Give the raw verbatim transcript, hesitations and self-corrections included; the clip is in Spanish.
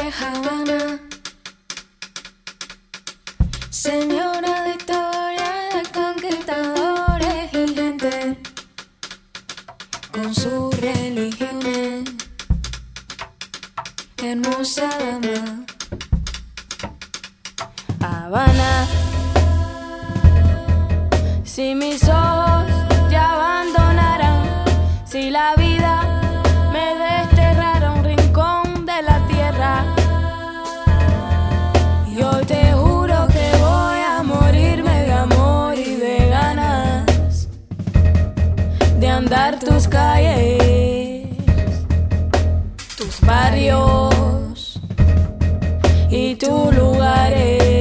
Habana, señora de historia de conquistadores y gente con sus religiones, hermosa dama. Habana, si mis ojos te abandonaran, si la vida me desterrara a un rincón de la tierra, yo te juro que voy a morirme de amor y de ganas de andar tus calles, tus barrios y tus lugares.